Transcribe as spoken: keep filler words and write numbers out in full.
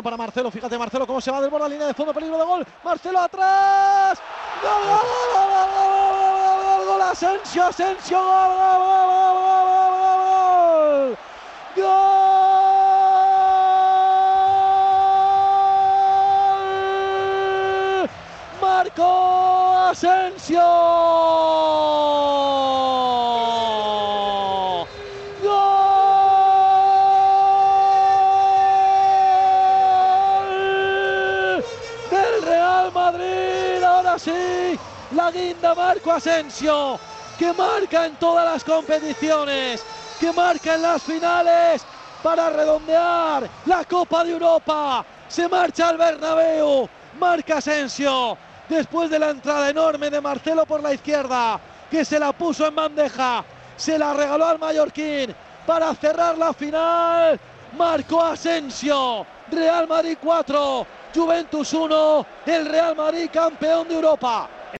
para Marcelo. Fíjate Marcelo cómo se va del borde a la línea de fondo, peligro de gol. Marcelo atrás. ¡Gol, gol, gol, gol, gol, gol, gol! Asensio, Asensio, gol, gol, gol, gol, gol, gol. Marcó Asensio. Madrid, ahora sí, la guinda Marco Asensio, que marca en todas las competiciones, que marca en las finales para redondear la Copa de Europa. Se marcha al Bernabéu, marca Asensio, después de la entrada enorme de Marcelo por la izquierda, que se la puso en bandeja, se la regaló al mallorquín para cerrar la final. Marcó Asensio, Real Madrid cuatro, Juventus uno, el Real Madrid campeón de Europa.